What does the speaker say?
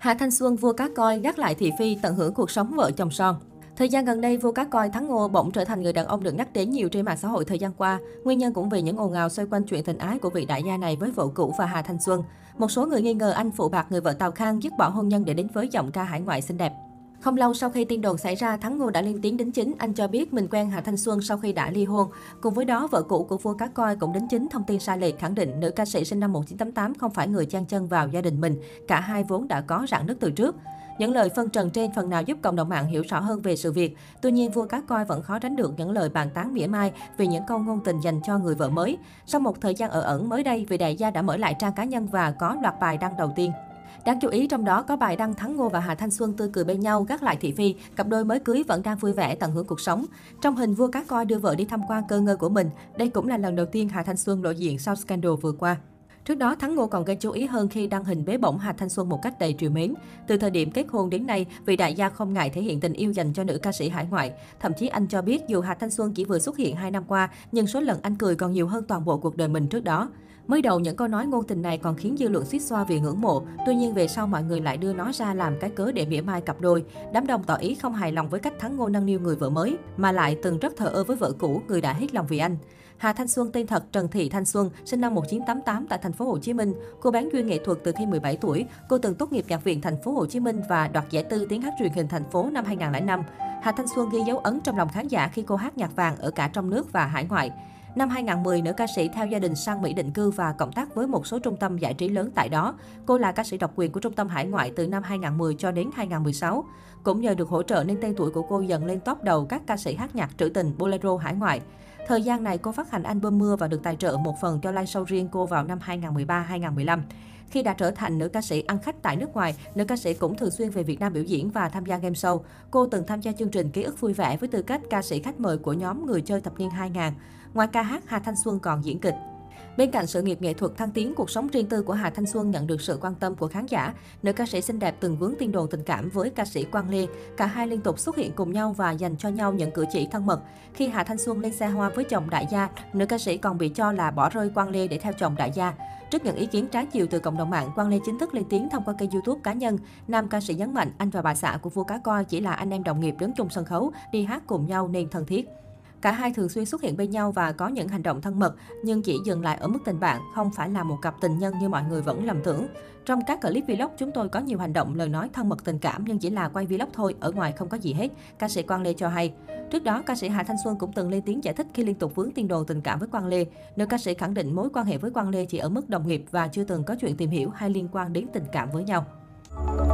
Hạ Thanh Xuân vua cá koi gác lại thị phi tận hưởng cuộc sống vợ chồng son. Thời gian gần đây, vua cá koi Thắng Ngô bỗng trở thành người đàn ông được nhắc đến nhiều trên mạng xã hội thời gian qua. Nguyên nhân cũng vì những ồn ào xoay quanh chuyện tình ái của vị đại gia này với vợ cũ và Hà Thanh Xuân. Một số người nghi ngờ anh phụ bạc người vợ Tào Khang dứt bỏ hôn nhân để đến với giọng ca hải ngoại xinh đẹp. Không lâu sau khi tin đồn xảy ra, Thắng Ngô đã lên tiếng đính chính. Anh cho biết mình quen Hà Thanh Xuân sau khi đã ly hôn. Cùng với đó, vợ cũ của vua cá koi cũng đính chính thông tin sai lệch, khẳng định nữ ca sĩ sinh năm 1988 không phải người chen chân vào gia đình mình. Cả hai vốn đã có rạn nứt từ trước. Những lời phân trần trên phần nào giúp cộng đồng mạng hiểu rõ hơn về sự việc. Tuy nhiên, vua cá koi vẫn khó tránh được những lời bàn tán mỉa mai vì những câu ngôn tình dành cho người vợ mới. Sau một thời gian ở ẩn, mới đây, vị đại gia đã mở lại trang cá nhân và có loạt bài đăng đầu tiên. Đáng chú ý trong đó có bài đăng Thắng Ngô và Hà Thanh Xuân tươi cười bên nhau, gác lại thị phi, cặp đôi mới cưới vẫn đang vui vẻ tận hưởng cuộc sống. Trong hình, vua cá koi đưa vợ đi tham quan cơ ngơi của mình. Đây cũng là lần đầu tiên Hà Thanh Xuân lộ diện sau scandal vừa qua. Trước đó, Thắng Ngô còn gây chú ý hơn khi đăng hình bế bổng Hà Thanh Xuân một cách đầy trìu mến. Từ thời điểm kết hôn đến nay, vị đại gia không ngại thể hiện tình yêu dành cho nữ ca sĩ hải ngoại. Thậm chí anh cho biết dù Hà Thanh Xuân chỉ vừa xuất hiện 2 năm qua, nhưng số lần anh cười còn nhiều hơn toàn bộ cuộc đời mình trước đó. Mới đầu, những câu nói ngôn tình này còn khiến dư luận xuýt xoa vì ngưỡng mộ. Tuy nhiên, về sau mọi người lại đưa nó ra làm cái cớ để mỉa mai cặp đôi. Đám đông tỏ ý không hài lòng với cách Thắng Ngô nâng niu người vợ mới, mà lại từng rất thờ ơ với vợ cũ, người đã hết lòng vì anh. Hà Thanh Xuân tên thật Trần Thị Thanh Xuân, sinh năm 1988 tại thành phố Hồ Chí Minh. Cô bán duyên nghệ thuật từ khi 17 tuổi. Cô từng tốt nghiệp Nhạc viện thành phố Hồ Chí Minh và đoạt giải tư tiếng hát truyền hình thành phố năm 2005. Hà Thanh Xuân ghi dấu ấn trong lòng khán giả khi cô hát nhạc vàng ở cả trong nước và hải ngoại. Năm 2010, nữ ca sĩ theo gia đình sang Mỹ định cư và cộng tác với một số trung tâm giải trí lớn tại đó. Cô là ca sĩ độc quyền của trung tâm hải ngoại từ năm 2010 cho đến 2016. Cũng nhờ được hỗ trợ nên tên tuổi của cô dần lên top đầu các ca sĩ hát nhạc trữ tình bolero hải ngoại. Thời gian này, cô phát hành album Mưa và được tài trợ một phần cho live show riêng cô vào năm 2013-2015. Khi đã trở thành nữ ca sĩ ăn khách tại nước ngoài, nữ ca sĩ cũng thường xuyên về Việt Nam biểu diễn và tham gia game show. Cô từng tham gia chương trình Ký ức vui vẻ với tư cách ca sĩ khách mời của nhóm Người chơi thập niên 2000. Ngoài ca hát, Hà Thanh Xuân còn diễn kịch. Bên cạnh sự nghiệp nghệ thuật thăng tiến, cuộc sống riêng tư của Hà Thanh Xuân nhận được sự quan tâm của khán giả. Nữ ca sĩ xinh đẹp từng vướng tin đồn tình cảm với ca sĩ Quang Lê. Cả hai liên tục xuất hiện cùng nhau và dành cho nhau những cử chỉ thân mật. Khi Hà Thanh Xuân lên xe hoa với chồng đại gia, nữ ca sĩ còn bị cho là bỏ rơi Quang Lê để theo chồng đại gia. Trước những ý kiến trái chiều từ cộng đồng mạng, Quang Lê chính thức lên tiếng thông qua kênh YouTube cá nhân. Nam ca sĩ nhấn mạnh anh và bà xã của vua cá koi chỉ là anh em đồng nghiệp đứng chung sân khấu, đi hát cùng nhau nên thân thiết. Cả hai thường xuyên xuất hiện bên nhau và có những hành động thân mật, nhưng chỉ dừng lại ở mức tình bạn, không phải là một cặp tình nhân như mọi người vẫn lầm tưởng. Trong các clip vlog, chúng tôi có nhiều hành động, lời nói thân mật tình cảm nhưng chỉ là quay vlog thôi, ở ngoài không có gì hết, ca sĩ Quang Lê cho hay. Trước đó, ca sĩ Hà Thanh Xuân cũng từng lên tiếng giải thích khi liên tục vướng tin đồn tình cảm với Quang Lê. Nữ ca sĩ khẳng định mối quan hệ với Quang Lê chỉ ở mức đồng nghiệp và chưa từng có chuyện tìm hiểu hay liên quan đến tình cảm với nhau.